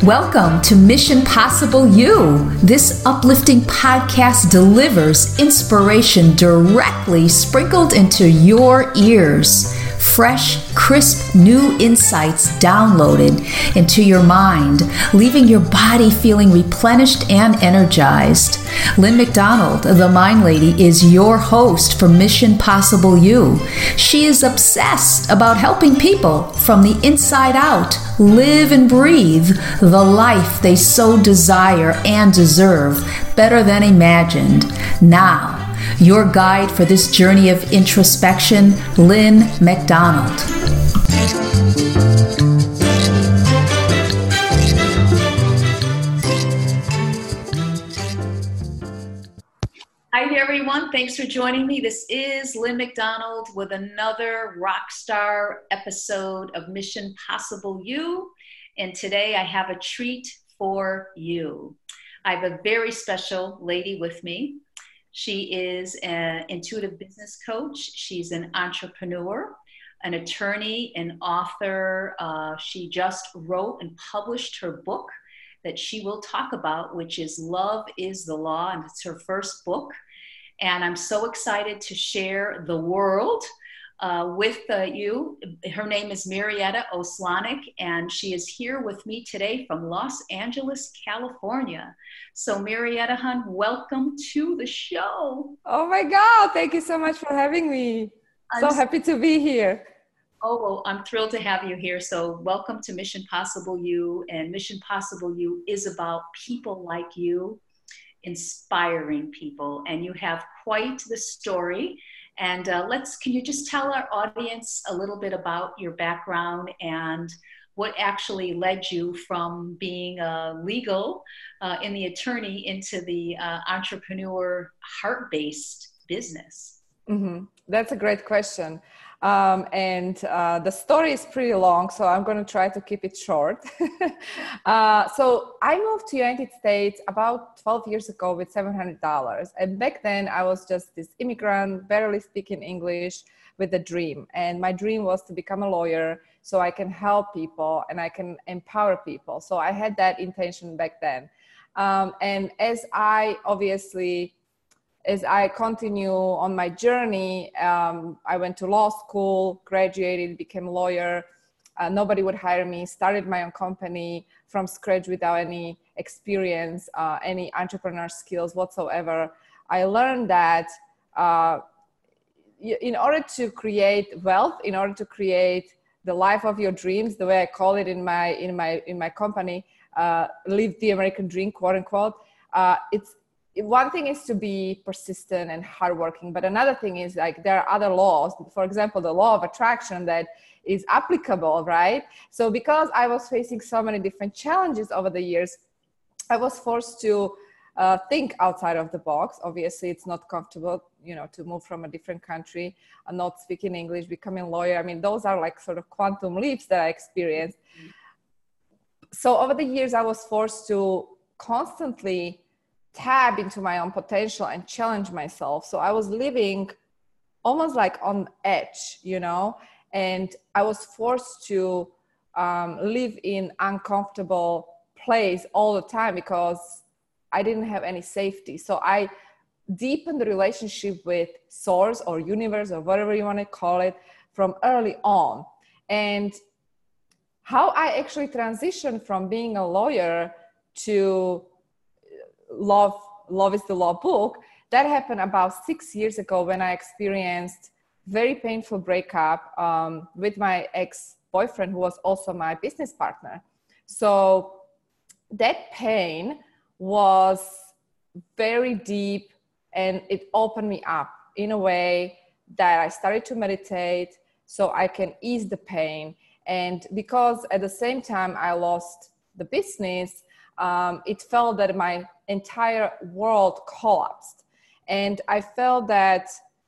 Welcome to Mission Possible You. This uplifting podcast delivers inspiration directly sprinkled into your ears. Fresh, crisp, new insights downloaded into your mind, leaving your body feeling replenished and energized. Lynn McDonald, the Mind Lady, is your host for Mission Possible You. She is obsessed about helping people from the inside out live and breathe the life they so desire and deserve better than imagined. Now, your guide for this journey of introspection, Lynn McDonald. Hi everyone, thanks for joining me. This is Lynn McDonald with another Rockstar episode of Mission Possible You. And today I have a treat for you. I have a very special lady with me. She is an intuitive business coach. She's an entrepreneur, an attorney, an author. She just wrote and published her book that she will talk about, which is Love is the Law, and it's her first book. And I'm so excited to share the world with you. Her name is Marietta Oslanik, and she is here with me today from Los Angeles, California. So Marietta, hun, welcome to the show. Oh my God, thank you so much for having me. So happy to be here. Oh, well, I'm thrilled to have you here. So welcome to Mission Possible You. And Mission Possible You is about people like you, inspiring people. And you have quite the story. And can you just tell our audience a little bit about your background and what actually led you from being legal in the attorney into the entrepreneur heart-based business? Mm-hmm. That's a great question. The story is pretty long, so I'm going to try to keep it short. So I moved to United States about 12 years ago with $700. And back then I was just this immigrant, barely speaking English, with a dream. And my dream was to become a lawyer so I can help people and I can empower people. So I had that intention back then. And as I continue on my journey, I went to law school, graduated, became a lawyer. Nobody would hire me, started my own company from scratch without any experience, any entrepreneur skills whatsoever. I learned that in order to create wealth, in order to create the life of your dreams, the way I call it in my company, live the American dream, quote unquote, one thing is to be persistent and hardworking, but another thing is like there are other laws, for example, the law of attraction that is applicable, right? So because I was facing so many different challenges over the years, I was forced to think outside of the box. Obviously, it's not comfortable, to move from a different country, not speaking English, becoming a lawyer. I mean, those are like sort of quantum leaps that I experienced. So over the years, I was forced to constantly tap into my own potential and challenge myself. So I was living almost like on edge, and I was forced to live in uncomfortable place all the time because I didn't have any safety. So I deepened the relationship with source or universe or whatever you want to call it from early on. And how I actually transitioned from being a lawyer to Love is the Law book, that happened about 6 years ago when I experienced very painful breakup with my ex-boyfriend, who was also my business partner. So that pain was very deep and it opened me up in a way that I started to meditate so I can ease the pain. And because at the same time I lost the business, it felt that my entire world collapsed. And I felt that,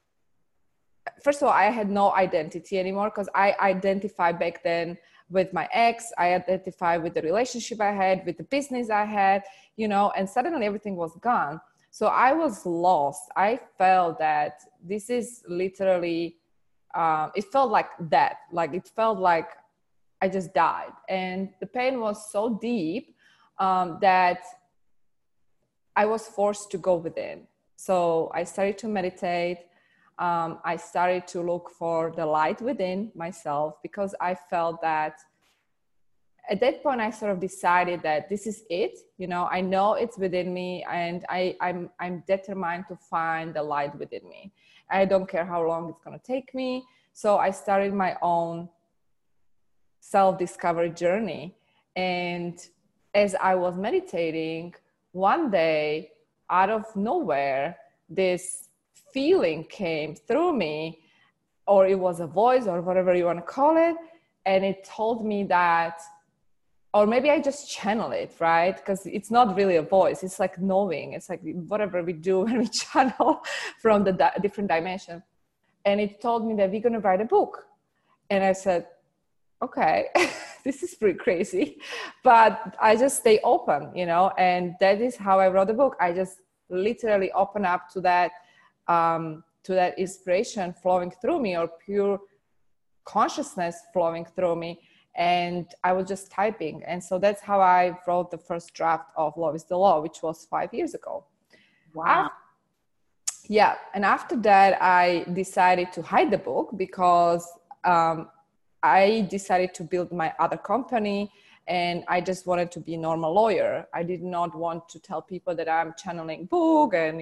first of all, I had no identity anymore because I identified back then with my ex. I identified with the relationship I had, with the business I had, and suddenly everything was gone. So I was lost. I felt that this is literally, it felt like that. Like it felt like I just died. And the pain was so deep that I was forced to go within. So I started to meditate. I started to look for the light within myself, because I felt that at that point I sort of decided that this is it. I know it's within me, and I'm determined to find the light within me. I don't care how long it's going to take me. So I started my own self-discovery journey. And as I was meditating, one day, out of nowhere, this feeling came through me, or it was a voice, or whatever you want to call it. And it told me that, or maybe I just channel it, right? Because it's not really a voice. It's like knowing. It's like whatever we do when we channel from the different dimension. And it told me that we're going to write a book. And I said, okay, this is pretty crazy, but I just stay open, and that is how I wrote the book. I just literally open up to that inspiration flowing through me, or pure consciousness flowing through me. And I was just typing. And so that's how I wrote the first draft of Love is the Law, which was 5 years ago. Wow. Yeah. And after that, I decided to hide the book, because I decided to build my other company, and I just wanted to be a normal lawyer. I did not want to tell people that I'm channeling book, and,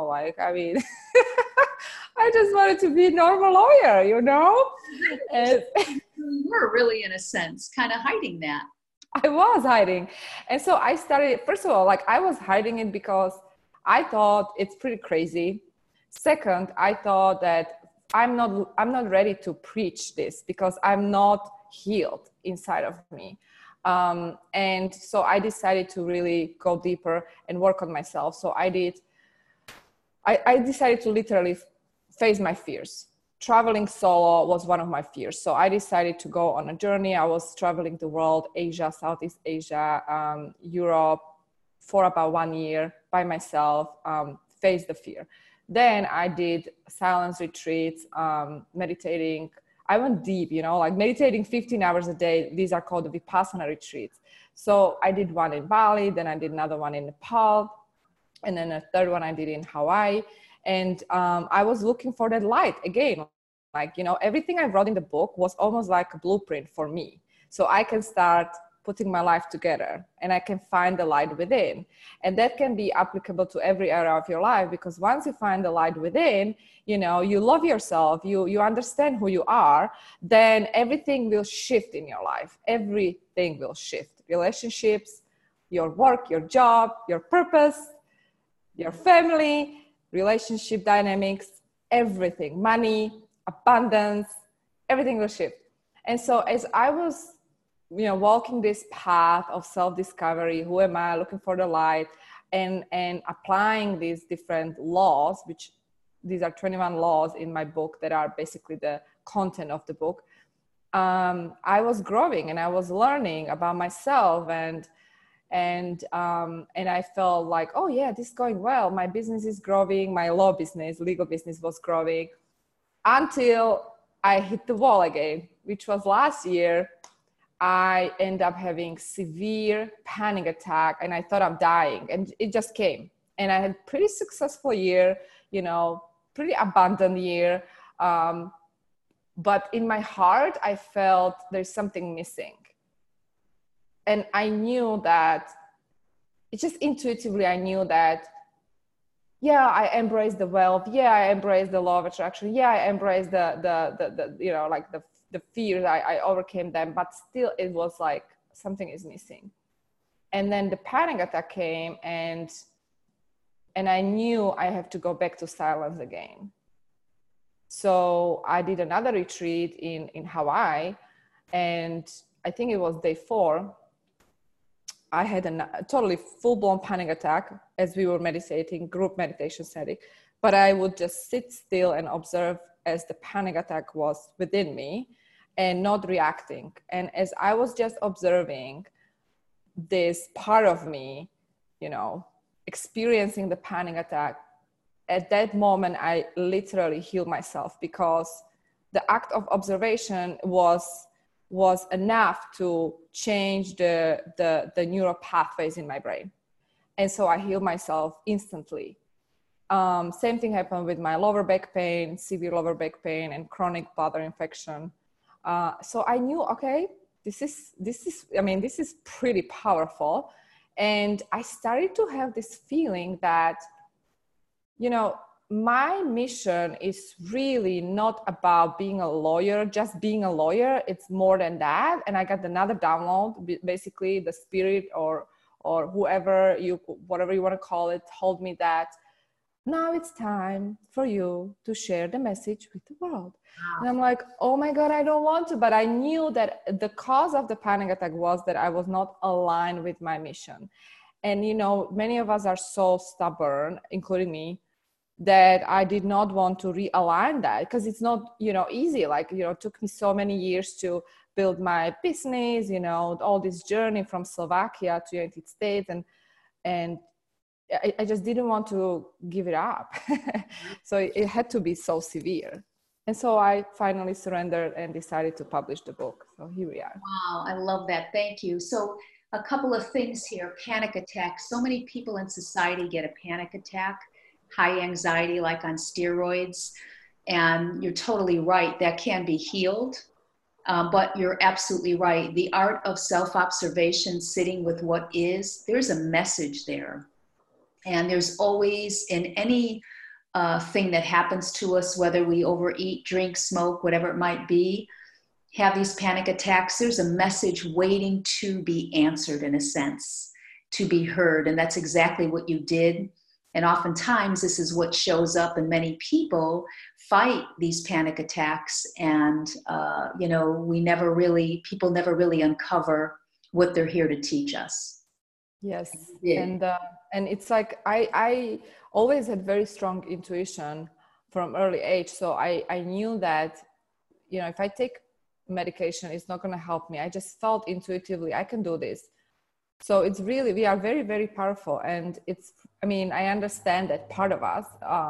I just wanted to be a normal lawyer, And You were really, in a sense, kind of hiding that. I was hiding. And so I started, first of all, I was hiding it because I thought it's pretty crazy. Second, I thought that I'm not ready to preach this, because I'm not healed inside of me. And so I decided to really go deeper and work on myself. So I decided to literally face my fears. Traveling solo was one of my fears. So I decided to go on a journey. I was traveling the world, Asia, Southeast Asia, Europe, for about 1 year by myself, face the fear. Then I did silence retreats, meditating. I went deep, meditating 15 hours a day. These are called the Vipassana retreats. So I did one in Bali, then I did another one in Nepal, and then a third one I did in Hawaii. And I was looking for that light again. Everything I wrote in the book was almost like a blueprint for me. So I can start putting my life together, and I can find the light within. And that can be applicable to every area of your life, because once you find the light within, you love yourself, you understand who you are, then everything will shift in your life. Everything will shift. Relationships, your work, your job, your purpose, your family, relationship dynamics, everything, money, abundance, everything will shift. And so as I was walking this path of self-discovery, who am I, looking for the light, and applying these different laws, which these are 21 laws in my book that are basically the content of the book. I was growing, and I was learning about myself, and I felt like, oh yeah, this is going well. My business is growing. My legal business was growing, until I hit the wall again, which was last year. I ended up having severe panic attack, and I thought I'm dying, and it just came. And I had pretty successful year, pretty abundant year. But in my heart, I felt there's something missing. And I knew that, it's just intuitively, I knew that, yeah, I embraced the wealth. Yeah, I embraced the law of attraction. Yeah, I embraced the fears, I overcame them, but still it was like something is missing. And then the panic attack came, and I knew I have to go back to silence again. So I did another retreat in Hawaii, and I think it was day 4. I had a totally full-blown panic attack as we were meditating, group meditation setting, but I would just sit still and observe as the panic attack was within me, and not reacting. And as I was just observing this part of me, experiencing the panic attack, at that moment, I literally healed myself, because the act of observation was was enough to change the neural pathways in my brain. And so I healed myself instantly. Same thing happened with my lower back pain, severe lower back pain, and chronic bladder infection. So I knew, okay, this is pretty powerful. And I started to have this feeling that, my mission is really not about being a lawyer, just being a lawyer. It's more than that. And I got another download, basically the spirit or whatever you want to call it, told me that now it's time for you to share the message with the world. Wow. And I'm like, oh my God, I don't want to. But I knew that the cause of the panic attack was that I was not aligned with my mission. And, many of us are so stubborn, including me, that I did not want to realign that, because it's not, easy. Like, it took me so many years to build my business, all this journey from Slovakia to United States. And I just didn't want to give it up. So it had to be so severe. And so I finally surrendered and decided to publish the book. So here we are. Wow, I love that. Thank you. So a couple of things here. Panic attacks. So many people in society get a panic attack, high anxiety, like on steroids. And you're totally right. That can be healed. But you're absolutely right. The art of self-observation, sitting with what is, there's a message there. And there's always, in any thing that happens to us, whether we overeat, drink, smoke, whatever it might be, have these panic attacks, there's a message waiting to be answered, in a sense, to be heard. And that's exactly what you did. And oftentimes this is what shows up, and many people fight these panic attacks. And, people never really uncover what they're here to teach us. Yes. And it's like, I always had very strong intuition from early age. So I knew that, if I take medication, it's not going to help me. I just felt intuitively, I can do this. So it's really, we are very, very powerful. And I understand that part of us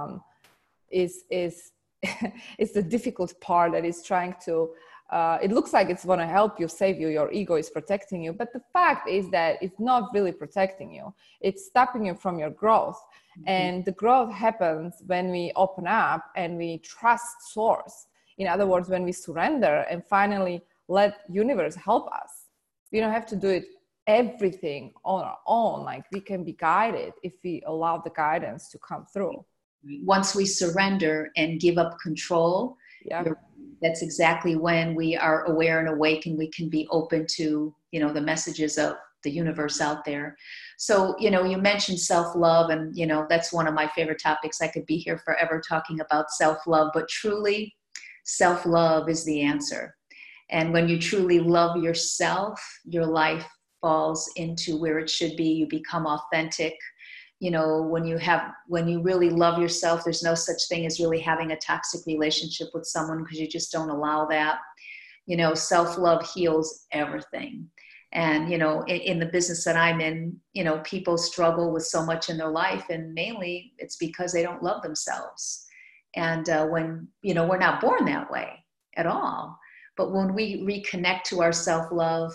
is it's the difficult part that is trying to, it looks like it's going to help you, save you, your ego is protecting you. But the fact is that it's not really protecting you. It's stopping you from your growth. Mm-hmm. And the growth happens when we open up and we trust source. In other words, when we surrender and finally let universe help us. We don't have to do it everything on our own. Like, we can be guided if we allow the guidance to come through. Once we surrender and give up control, that's exactly when we are aware and awake, and we can be open to, the messages of the universe out there. So, you mentioned self-love, and, that's one of my favorite topics. I could be here forever talking about self-love, but truly self-love is the answer. And when you truly love yourself, your life falls into where it should be. You become authentic. When you really love yourself, there's no such thing as really having a toxic relationship with someone, because you just don't allow that. Self-love heals everything. And, in the business that I'm in, people struggle with so much in their life, and mainly it's because they don't love themselves. And when, we're not born that way at all. But when we reconnect to our self-love,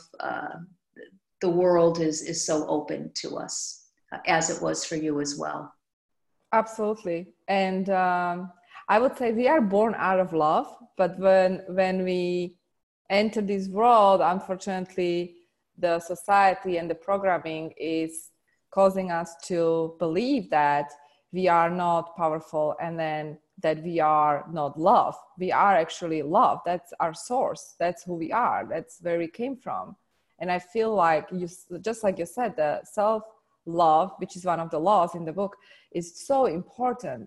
the world is so open to us, as it was for you as well. Absolutely. And I would say we are born out of love, but when we enter this world, unfortunately, the society and the programming is causing us to believe that we are not powerful, and then that we are not love. We are actually love. That's our source. That's who we are. That's where we came from. And I feel like, just like you said, the self-love, which is one of the laws in the book, is so important.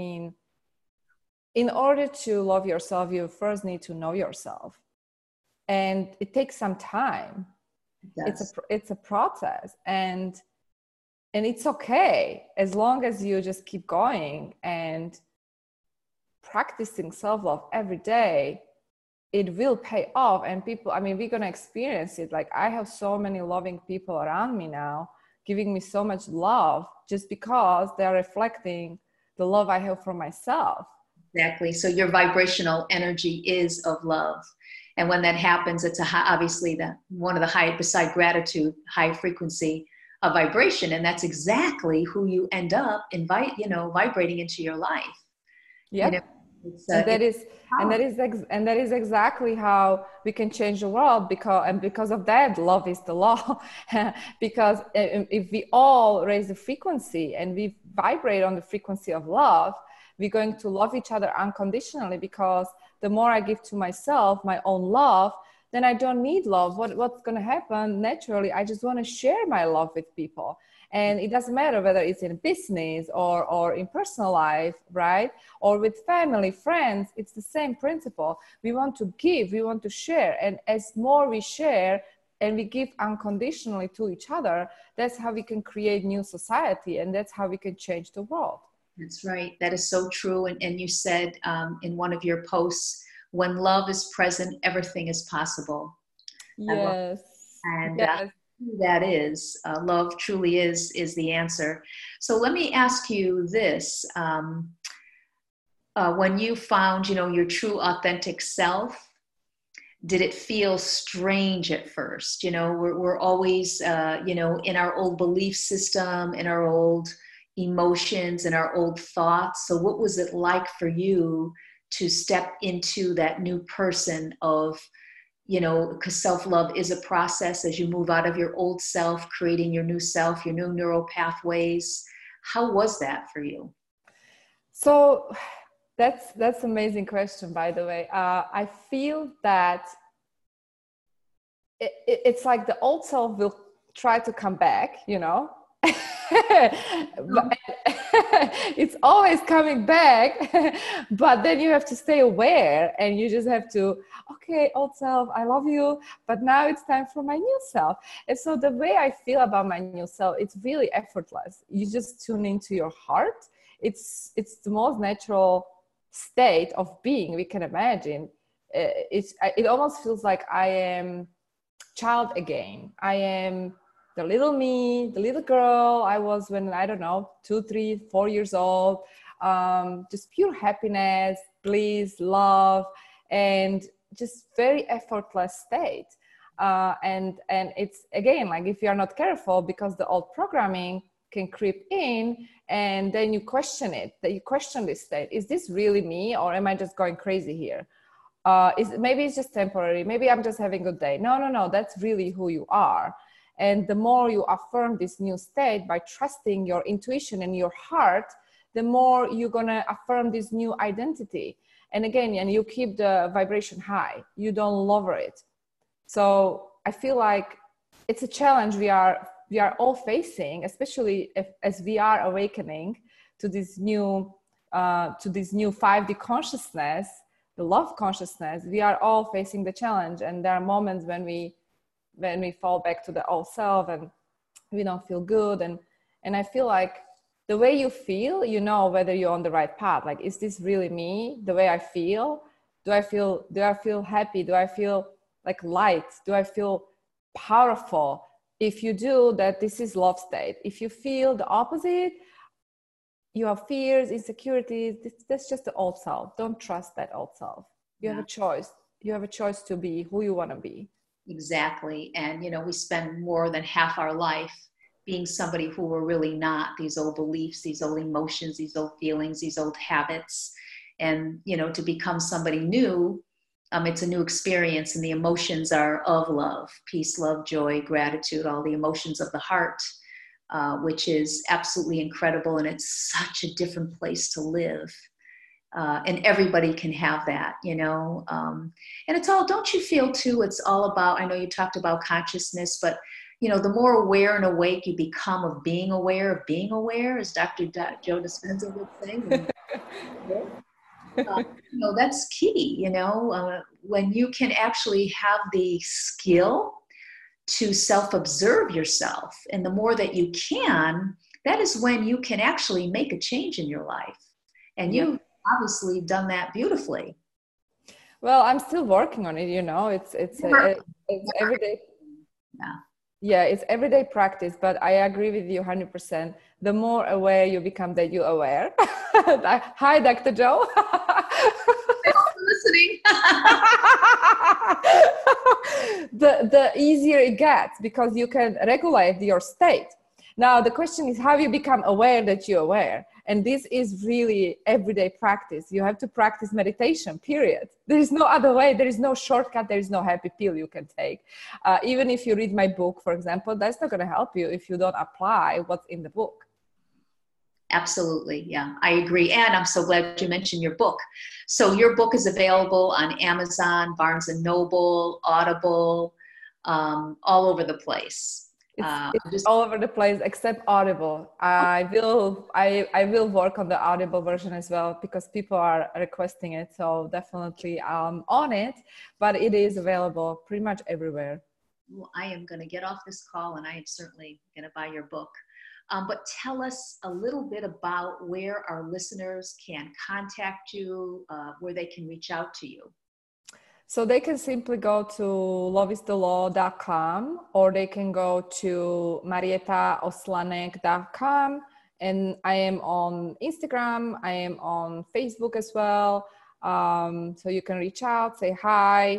In order to love yourself, you first need to know yourself. And it takes some time. It's a process. And it's okay, as long as you just keep going and practicing self-love every day. It will pay off. And people, we're going to experience it. Like, I have so many loving people around me now, giving me so much love, just because they're reflecting the love I have for myself. Exactly. So your vibrational energy is of love. And when that happens, it's obviously one of the high, beside gratitude, high frequency of vibration. And that's exactly who you end up vibrating into your life. Yeah. And that is exactly how we can change the world, because of that, love is the law. Because if we all raise the frequency and we vibrate on the frequency of love, we're going to love each other unconditionally, because the more I give to myself my own love, then I don't need love. What's going to happen naturally? I just want to share my love with people. And it doesn't matter whether it's in business or in personal life, right? Or with family, friends, it's the same principle. We want to give, we want to share. And as more we share and we give unconditionally to each other, that's how we can create new society. And that's how we can change the world. That's right. That is so true. And you said in one of your posts, when love is present, everything is possible. Yes. And yes. That is love truly is the answer. So let me ask you this. When you found, your true authentic self, did it feel strange at first? We're always, in our old belief system, in our old emotions, in our old thoughts. So what was it like for you to step into that new person of, because self-love is a process as you move out of your old self, creating your new self, your new neural pathways. How was that for you? So that's an amazing question, by the way. I feel that it's like the old self will try to come back, but it's always coming back. But then you have to stay aware, and you just have to, okay, old self, I love you, but now it's time for my new self. And so the way I feel about my new self, it's really effortless. You just tune into your heart. It's the most natural state of being we can imagine. It almost feels like I am child again. I am the little me, the little girl I was when, I don't know, 2, 3, 4 years old. Just pure happiness, bliss, love, and just very effortless state. And it's, again, like, if you're not careful, because the old programming can creep in, and then you question it, that you question this state. Is this really me, or am I just going crazy here? Maybe it's just temporary. Maybe I'm just having a good day. No, that's really who you are. And the more you affirm this new state by trusting your intuition and your heart, the more you're going to affirm this new identity. And again, and you keep the vibration high. You don't lower it. So I feel like it's a challenge we are all facing, especially as we are awakening to this new 5D consciousness, the love consciousness. We are all facing the challenge, and there are moments when we fall back to the old self and we don't feel good. And I feel like the way you feel, whether you're on the right path. Like, is this really me, the way I feel? Do I feel happy? Do I feel like light? Do I feel powerful? If you do that, this is love state. If you feel the opposite, you have fears, insecurities, that's just the old self. Don't trust that old self. You have a choice. You have a choice to be who you want to be. Exactly. And, we spend more than half our life being somebody who we're really not, these old beliefs, these old emotions, these old feelings, these old habits. And, to become somebody new, it's a new experience, and the emotions are of love, peace, love, joy, gratitude, all the emotions of the heart, which is absolutely incredible. And it's such a different place to live. And everybody can have that, and it's all, don't you feel too, it's all about, I know you talked about consciousness, but the more aware and awake you become of being aware, as Dr. Joe Dispenza would say, that's key, when you can actually have the skill to self-observe yourself. And the more that you can, that is when you can actually make a change in your life. And you obviously done that beautifully. Well, I'm still working on it, it's everyday. Yeah, it's everyday practice, but I agree with you 100%. The more aware you become, that you're aware. Hi, Dr. Joe. Listening. the easier it gets, because you can regulate your state. Now, the question is how you become aware that you're aware. And this is really everyday practice. You have to practice meditation, period. There is no other way. There is no shortcut. There is no happy pill you can take. Even if you read my book, for example, that's not going to help you if you don't apply what's in the book. Absolutely. Yeah, I agree. And I'm so glad you mentioned your book. So your book is available on Amazon, Barnes & Noble, Audible, all over the place. It's all over the place except Audible. I will work on the Audible version as well, because people are requesting it. So definitely on it, but it is available pretty much everywhere. Well, I am going to get off this call and I am certainly going to buy your book. But tell us a little bit about where our listeners can contact you, where they can reach out to you. So they can simply go to loveisthelaw.com, or they can go to marietaoslanek.com. And I am on Instagram. I am on Facebook as well. So you can reach out, say hi.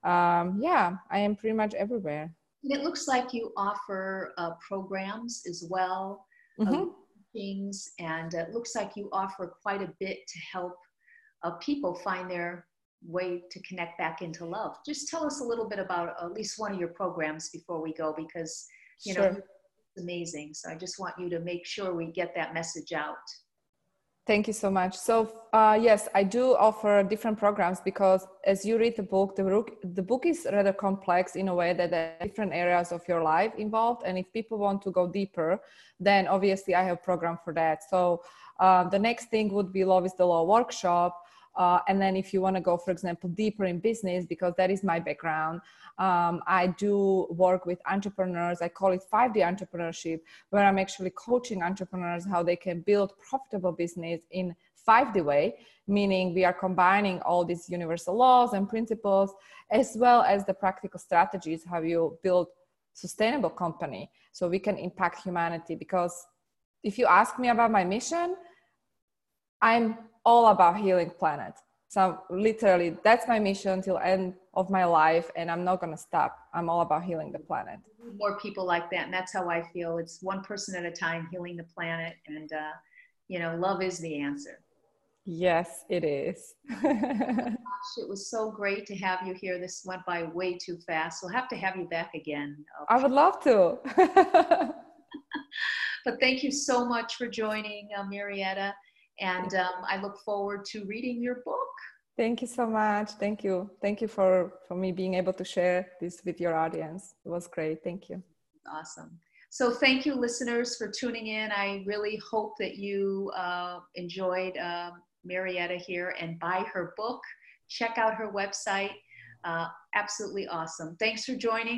I am pretty much everywhere. And it looks like you offer programs as well, things, and it looks like you offer quite a bit to help people find their way to connect back into love. Just tell us a little bit about at least one of your programs before we go, because know it's amazing. So I just want you to make sure we get that message out. Thank you so much. So yes, I do offer different programs, because as you read the book is rather complex in a way that there are different areas of your life involved. And if people want to go deeper, then obviously I have a program for that. So the next thing would be Love is the Law workshop. And then if you want to go, for example, deeper in business, because that is my background, I do work with entrepreneurs. I call it 5D entrepreneurship, where I'm actually coaching entrepreneurs how they can build profitable business in 5D way, meaning we are combining all these universal laws and principles, as well as the practical strategies, how you build sustainable company so we can impact humanity. Because if you ask me about my mission, I'm all about healing planet. So literally that's my mission till end of my life, and I'm not going to stop. I'm all about healing the planet. More people like that. And that's how I feel. It's one person at a time healing the planet. And, love is the answer. Yes, it is. Gosh, it was so great to have you here. This went by way too fast. We'll have to have you back again. Okay. I would love to. But thank you so much for joining, Marietta. And I look forward to reading your book. Thank you so much. Thank you. Thank you for me being able to share this with your audience. It was great. Thank you. Awesome. So thank you, listeners, for tuning in. I really hope that you enjoyed Marietta here, and buy her book. Check out her website. Absolutely awesome. Thanks for joining.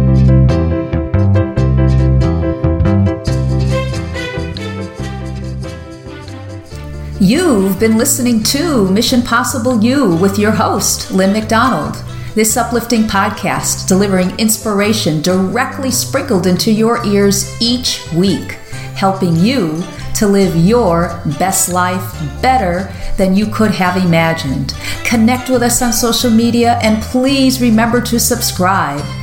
You've been listening to Mission Possible You with your host, Lynn McDonald. This uplifting podcast delivering inspiration directly sprinkled into your ears each week, helping you to live your best life better than you could have imagined. Connect with us on social media, and please remember to subscribe.